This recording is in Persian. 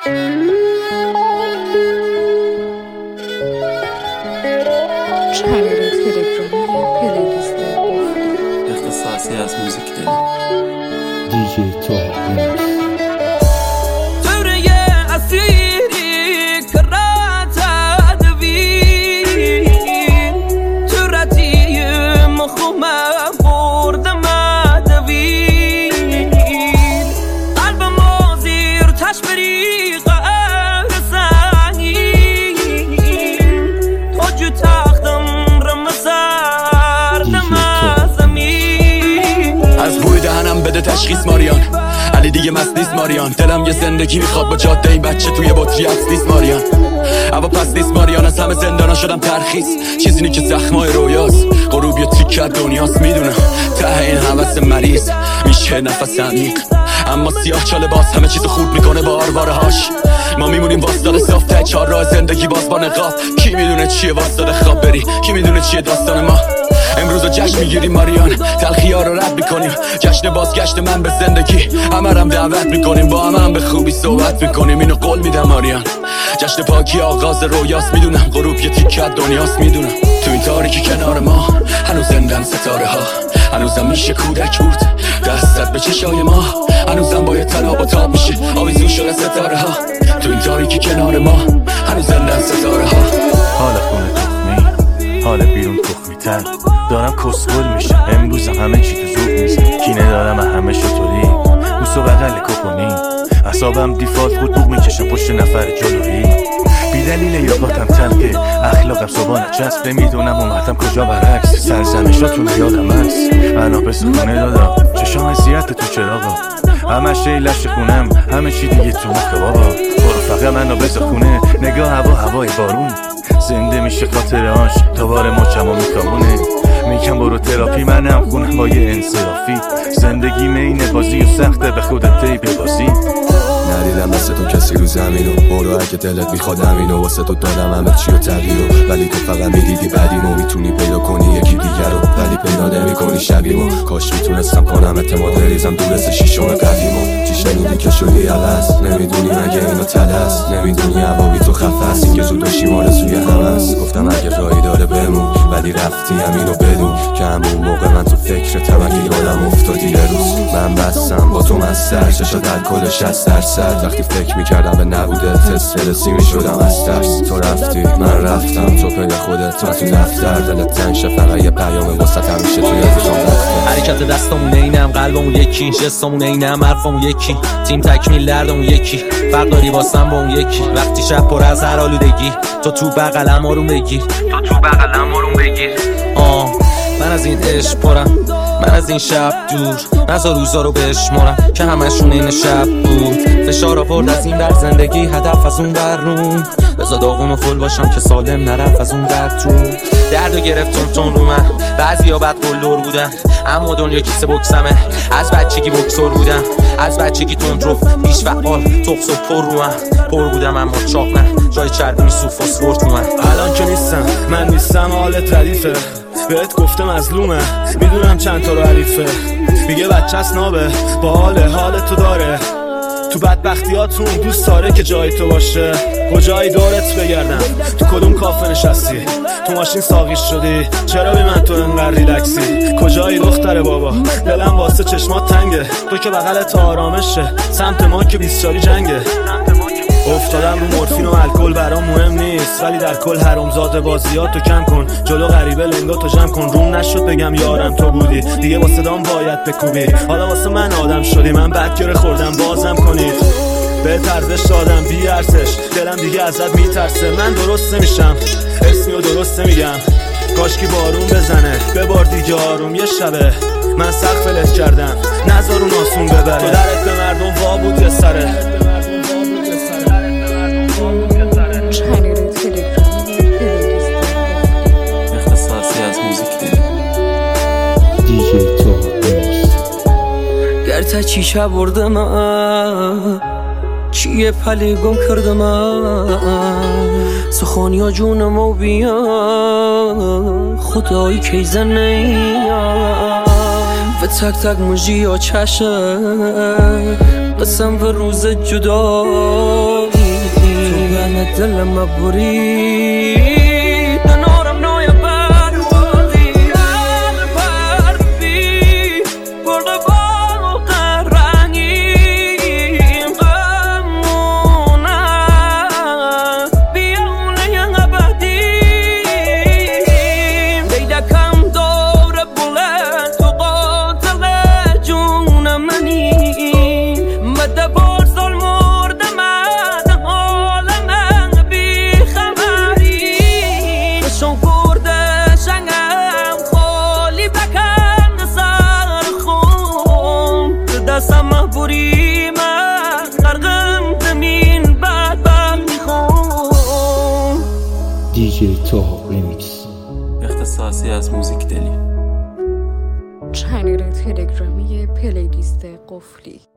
چنل تلگرامی پلیلیست اختصاصی از موزیک دلی دیجی توهین دوره اسیری کرات ادوین تورتی مخومه بردم ادوین قلبم زیر تشبریق ارزنین توجه تختم رمزاردم زمین از بوی دهنم بده تشخیص ماریان علی دیگه مست نیست ماریان دلم یه زندگی میخواد با جاده این بچه توی بطری عکس نیست ماریان هوا پس نیست ماریان از همه زندانا شدم ترخیص چیزی نی که زخمای رویاست غروب یه تیکه دنیاست میدونم ته این حوث مریض میشه نفس عمیق اما سیاه چاله باز همه چیزو خورد میکنه با آرواره هاش ما میمونیم واسطاد صاف ته چهار راه زندگی باز با نقاب کی میدونه چیه واسطاد خواب بری کی میدونه چیه داستان ما امروز جشن میگیریم ماریان تلخی‌ها رو رد میکنیم جشن بازگشت من به زندگی همرم دعوت میکنیم با هم به خوبی صحبت میکنیم اینو قول میدم ماریان جشن پاکی آغاز رویاست میدونم غروب یه تیکه دنیاست میدونم تو این تاریکی کنار ما هنوز زندن ستاره ها هنوزم میشه کودک برد دستت به چشای ما هنوزم با یه تناب و تاب میشه آویزون شده ستاره ها تو این تاریکی کنار ما هنوز زندن ستاره ها حال خونه تخمی حال بیرون تخمی تر دارم کسخل میشه امروزم همه چی تو زوب میزه کینه دارم همه شطوری بوس و بغل کپونی اصابم دیفالت بود بوق میکشم پشت نفر جلویی بی دلیل یاداتم تلقه اخلاقم صبحانه چسب نمیدونم اومدم کجا برعکس سرزنشاتون یادم هست انا به سخونه دادم چشام حسیت تو چراغا همه شیلش خونم همه چی دیگه تو مخه بابا برو فقط منو بذار خونه نگاه هوای بارون زنده میشه خاطرهاش تا بار مچمو میکامونه میگم برو تراپی منم خونم با یه انصرافی زندگی مین بازی و سخته به خودت تی ببازی ندیدم مثل تو کسی رو زمینو برو اگه دلت میخواد همینو واسه تو دادم همه چی رو تغییرو ولی تو فقط میدیدی بعدیمو میتونی پیدا کنی یکی دیگر رو ولی پیدا نمیکنی شبیمو کاش میتونستم کنم اعتماد ریزم دور از شیشم قدیمو چی شنیدی که شدی عوض نمیدونی مگه اینو تلست نمیدونی هوا بی تو خفه است این که زود داشتیم آرزوی همه است گفتم اگه راهی داره بمون ولی رفتی همینو بدون که همون موقع من تو فکرتم اگه یادم افتادی یه روز من بستم با تو مستر چشات الکل 60% وقتی فکر میکردم به نبوده تست میشدم از ترس تو رفتی من رفتم تو پی خودت من تو دفتر دلت تنگ شه فقط یه پیام وسط همیشه توی ازشان رفته حرکت دستامون اینم قلبمون یکی جسممون اینم حرفمون یکی تیم تکمیل دردمون یکی فرق داری واسم با اون یکی وقتی شب پر از هر آلودگی تو بغلم آروم بگیر من از این عشق پرم من از این شب دور نزا روزا رو بشمارم که همشون این شب بود فشار آورد از این در زندگی هدف از اون بر رون بزا داغون و فل باشم که سالم نرفت از اون درد تو دردو گرفت تون رو من بعضی ها بد قلدر بودن اما دنیا کیسه بکسمه از بچگی بکسور بودم از بچگی تندرو پیش فعال تخص و پر رو پر بودم اما چاق نه جای چربی میسوف فسفور تو من الان که نیستم من نیستم حالت ردیفه بهت گفته مظلومه میدونم چند تا رو حریفه میگه بچه است نابه با حال تو داره تو بدبختیاتون دوست داره که جای تو باشه کجایی دورت بگردم تو کدوم کافه نشستی تو ماشین ساقیش شدی چرا بی من تو انقدر ریلکسی کجایی دختر بابا دلم واسه چشمات تنگه تو که بغلت آرامشه سمت ما که 24 جنگه افتادم رو مورفین و الکل برام مهم نیست ولی در کل حرامزاده بازیاتو کم کن جلو غریبه لنگاتو جمع کن روم نشد بگم یارم تو بودی دیگه واسه دام باید بکوبی حالا واسه من آدم شدی من بدگره خوردم بازم کنید به ارزش دادم بی ارزش دلم دیگه ازت میترسه من درست نمیشم اسمیو درست نمیگم کاشکی بارون بزنه ببار دیگه آروم یه شبه من سقف فلت کردم نذار اون آسون ببره تو درت به مردم وا بود یه سره چنل تلگرامی پلیلیست اختصاصی از موزیک دلی دیجی توهین گرتا چیچه بردم چیه پلی گم کردم سخونیا جونم و بیا خدایی کی زنه و تک تک موجی یا چشه قسم و روز جدایی دل مبری دنارم نوی بروازی هر بردی برد باق رنگیم غمونه بیونه ینگ بدیم دیدکم دور بلند تو قاتل جون منی مده بار سال مردم حال من بی خبری شون کرده شنگم خالی بکن سر خون دستم مبوری من غرقم زمین بدبخت میخون دیجی توها ریمیکس اختصاصی از موزیک دلی. چنل تلگرامی پلیلیست قفلی